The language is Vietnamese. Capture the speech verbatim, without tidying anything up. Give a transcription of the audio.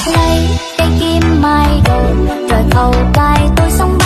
lấy cây kim mai rồi rồi cầu cài tôi sống